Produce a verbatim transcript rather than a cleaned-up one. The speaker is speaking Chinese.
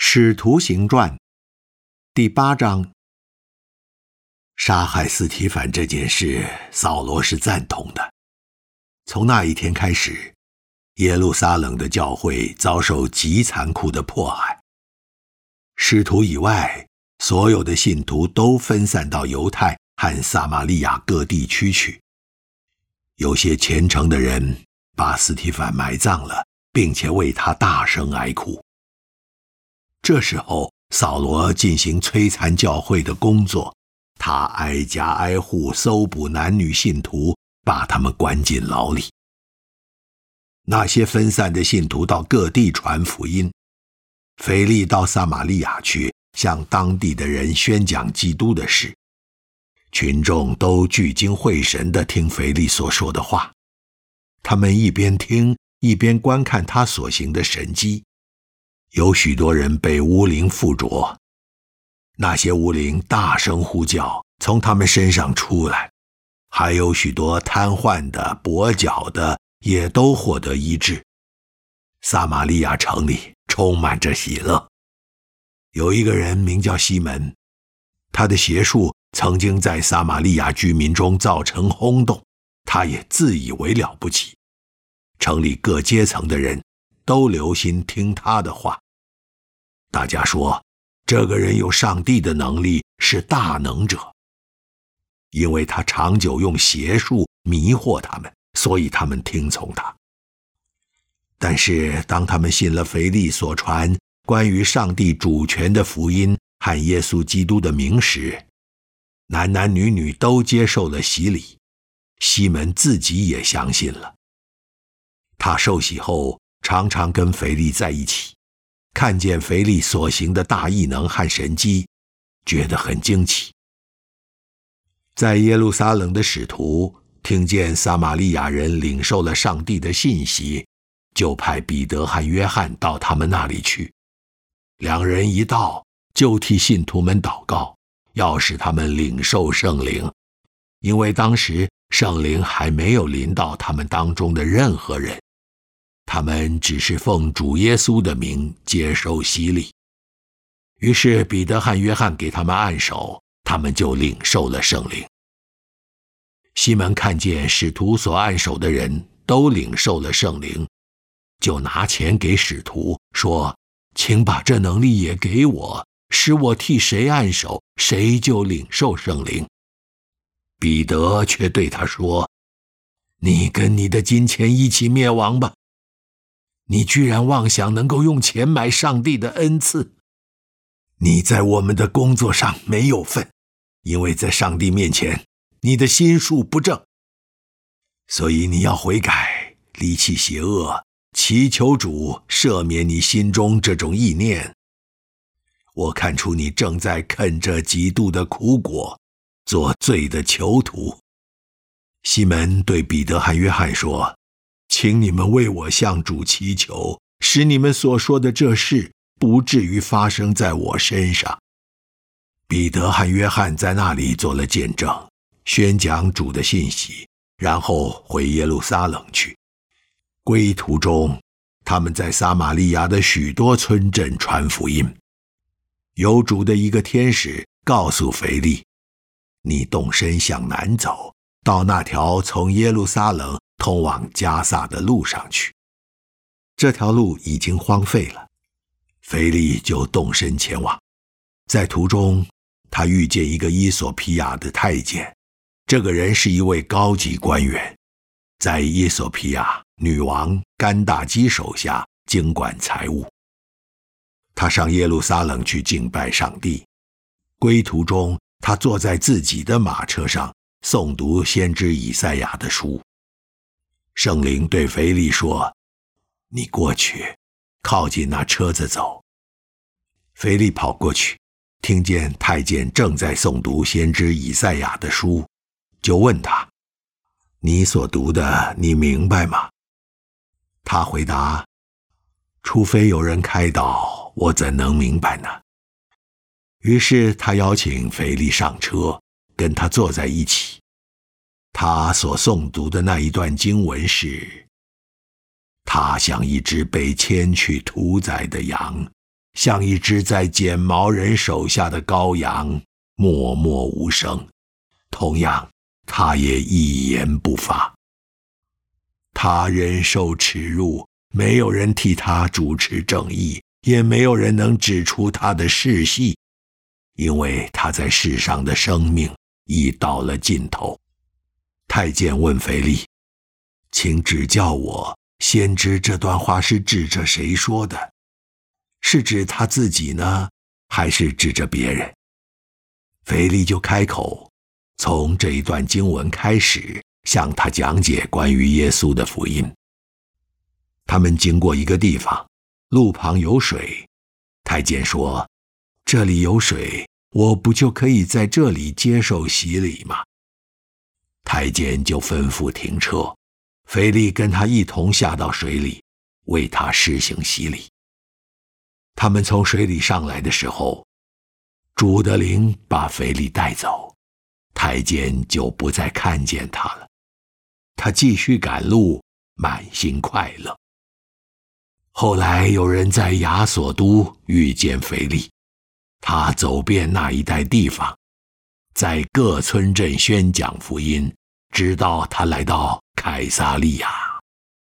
使徒行传第八章。杀害司提反这件事，扫罗是赞同的。从那一天开始，耶路撒冷的教会遭受极残酷的迫害。使徒以外，所有的信徒都分散到犹太和撒玛利亚各地区去。有些虔诚的人把司提反埋葬了，并且为他大声哀哭。这时候，扫罗进行摧残教会的工作，他挨家挨户搜捕男女信徒，把他们关进牢里。那些分散的信徒到各地传福音，腓力到撒玛利亚去，向当地的人宣讲基督的事。群众都聚精会神地听腓力所说的话，他们一边听，一边观看他所行的神迹。有许多人被污灵附着，那些污灵大声呼叫，从他们身上出来，还有许多瘫痪的、跛脚的也都获得医治。撒玛利亚城里充满着喜乐。有一个人名叫西门，他的邪术曾经在撒玛利亚居民中造成轰动，他也自以为了不起。城里各阶层的人都留心听他的话。大家说，这个人有上帝的能力，是大能者。因为他长久用邪术迷惑他们，所以他们听从他。但是当他们信了腓力所传关于上帝主权的福音和耶稣基督的名时，男男女女都接受了洗礼，西门自己也相信了。他受洗后常常跟腓力在一起，看见腓力所行的大异能和神迹，觉得很惊奇。在耶路撒冷的使徒听见撒玛利亚人领受了上帝的信息，就派彼得和约翰到他们那里去。两人一到，就替信徒们祷告，要使他们领受圣灵，因为当时圣灵还没有临到他们当中的任何人，他们只是奉主耶稣的名接受洗礼。于是彼得和约翰给他们按手，他们就领受了圣灵。西门看见使徒所按手的人都领受了圣灵，就拿钱给使徒，说：请把这能力也给我，使我替谁按手，谁就领受圣灵。彼得却对他说：你跟你的金钱一起灭亡吧！你居然妄想能够用钱买上帝的恩赐。你在我们的工作上没有份，因为在上帝面前你的心术不正。所以你要悔改，离弃邪恶，祈求主赦免你心中这种意念。我看出你正在啃着极度的苦果，做罪的囚徒。西门对彼得和约翰说：请你们为我向主祈求，使你们所说的这事不至于发生在我身上。彼得和约翰在那里做了见证，宣讲主的信息，然后回耶路撒冷去。归途中，他们在撒玛利亚的许多村镇传福音。有主的一个天使告诉腓力：你动身向南走，到那条从耶路撒冷通往加萨的路上去。这条路已经荒废了，腓力就动身前往。在途中，他遇见一个伊索皮亚的太监，这个人是一位高级官员，在伊索皮亚女王甘大基手下经管财务。他上耶路撒冷去敬拜上帝，归途中他坐在自己的马车上诵读先知以赛亚的书。圣灵对腓力说：你过去，靠近那车子走。腓力跑过去，听见太监正在诵读先知以赛亚的书，就问他：你所读的你明白吗？他回答：除非有人开导，我怎能明白呢？于是他邀请腓力上车，跟他坐在一起。他所诵读的那一段经文是：他像一只被牵去屠宰的羊， 像一只在剪毛人手下的羔羊，默默无声。同样，他也一言不发。他忍受耻辱，没有人替他主持正义，也没有人能指出他的世系，因为他在世上的生命已到了尽头。太监问腓力：请指教我，先知这段话是指着谁说的？是指他自己呢，还是指着别人？腓力就开口，从这一段经文开始向他讲解关于耶稣的福音。他们经过一个地方，路旁有水。太监说：这里有水，我不就可以在这里接受洗礼吗？太监就吩咐停车，腓力跟他一同下到水里，为他施行洗礼。他们从水里上来的时候，主的灵把腓力带走，太监就不再看见他了。他继续赶路，满心快乐。后来有人在亚索都遇见腓力，他走遍那一带地方，在各村镇宣讲福音，直到他来到凯撒利亚。